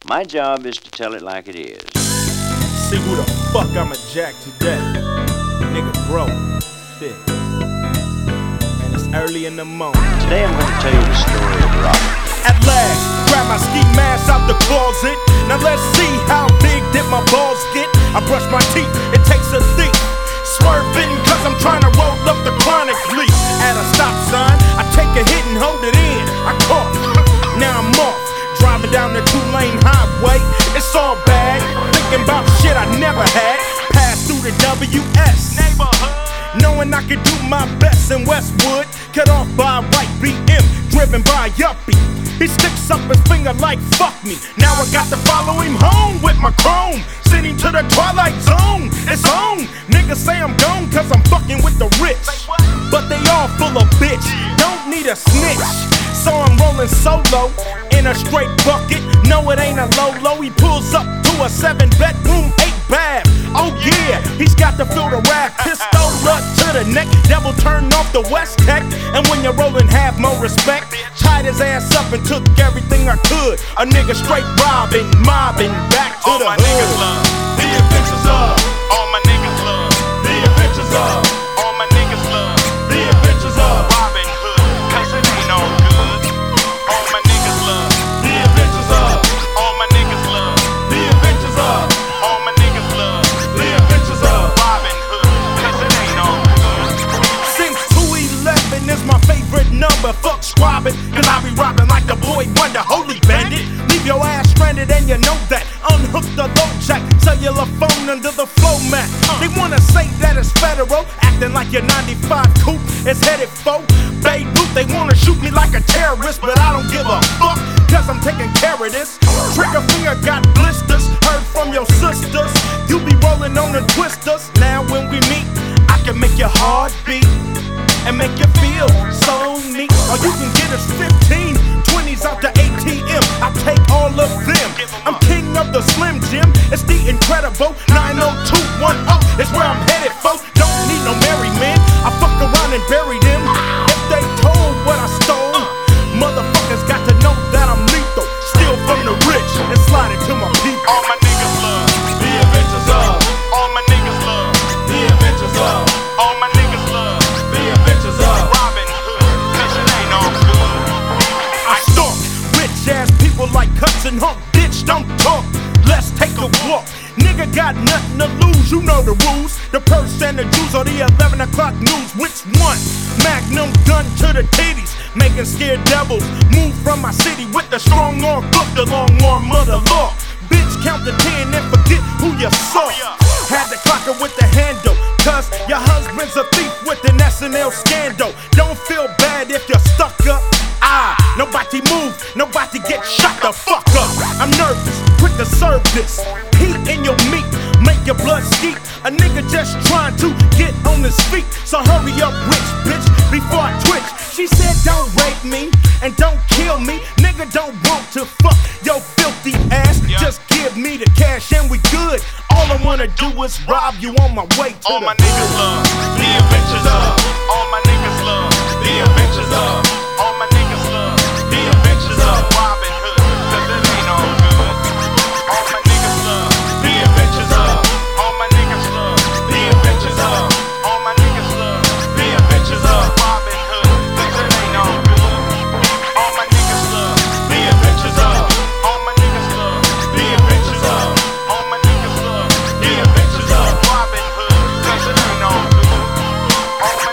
My job is to tell it like it is. See who the fuck I'ma jack today. Nigga broke, shit. And it's early in the morning. Today I'm gonna tell you the story of Robin. At last, grab my ski mask out the closet. Now let's see how big did my balls get. I brush my teeth, it takes a thief. Swerving cause I'm trying to roll up the chronic leaf. At a stop sign, I take a hit and hold it in. I cough, now I'm off. Driving down the 2-lane highway, it's all bad. Thinking about shit I never had. Pass through the WS neighborhood, knowing I could do my best in Westwood. Cut off by a white BM, driven by a yuppie. He sticks up his finger like fuck me. Now I got to follow him home with my chrome. Send him to the Twilight Zone, it's on. Niggas say I'm gone cause I'm fucking with the rich, but they all full of bitch, don't need a snitch. So I'm rolling solo in a straight bucket. No, it ain't a low-low. He pulls up to a 7-bedroom, 8-bath. Oh yeah, he's got the filter rap, pistol up to the neck. Devil turned off the West Tech. And when you're rolling, have more respect. Tied his ass up and took everything I could. A nigga straight robbing, mobbing, back to all the my hood. niggas love the adventures of. All my niggas love the adventures of. All my niggas love the adventures of Robin Hood, cause it ain't no good. All my niggas love the adventures of. All my niggas love the adventures of. All my niggas love the adventures of Robin Hood, cause it ain't no good. Since 211 is my favorite number, fuck squabbing, cause I be robbing like the boy Wonder, holy bandit. Leave your ass stranded and you know that. Unhook the low jack, cellular phone under the flow mat. They wanna say that it's federal, acting like your 95 coupe is headed for Beirut. They wanna shoot me like a terrorist, but I don't give a fuck, cause I'm taking care of this. Trigger finger got blisters, heard from your sisters. You be rolling on the twisters. Now when we meet, I can make your heart beat and make you feel so neat. Or you can get us 15 20s out the ATM. I take all of them. I'm king of the Slim Jim. It's the incredible 90210. It's where I'm headed, folks. Don't need no merry man. I fuck around and bury them. If they told what I stole, motherfuckers got to know that I'm lethal. Steal from the rich and slide it to my people. All my niggas love the adventures of. All my niggas love the adventures of. All my niggas love the adventures of Robin Hood, cause it ain't no good. I stalk rich ass people like cuts and hump. Bitch, don't talk. Let's take a walk. Nigga got nothing to lose, you know the rules. The purse and the juice or the 11 o'clock news. Which one? Magnum gun to the titties, making scared devils move from my city with the strong arm, fuck the long arm of the law. Bitch, count to 10 and forget who you saw. Had to clock her with the handle, cause your husband's a thief with an SNL scandal. Don't feel bad if you're stuck up. Nobody move, nobody get shot the fuck up. I'm nervous, quick to serve this. Heat in your meat, make your blood steep. A nigga just trying to get on his feet. So hurry up, rich bitch, before I twitch. She said don't rape me and don't kill me. Nigga don't want to fuck your filthy ass. Just give me the cash and we good. All I wanna do is rob you on my way to All the my niggas love the adventures of. All my niggas love the adventures of. All my niggas love the adventures of Robin Hood, cause it ain't no good. All my niggas love the adventures of. All my niggas love the adventures of. All my niggas love the adventures of Robin Hood, cause it ain't no good. All my niggas love the adventures of. All my niggas love the adventures of. All my niggas love the adventures of Robin Hood, cause it ain't no good. All my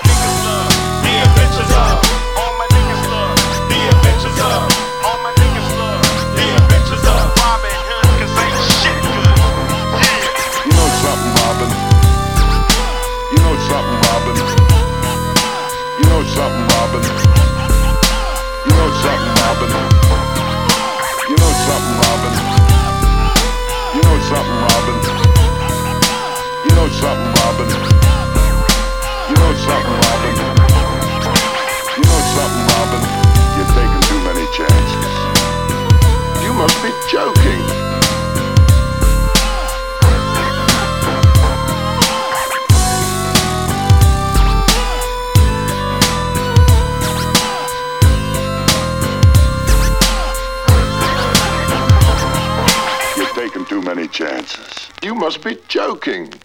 too many chances. You must be joking.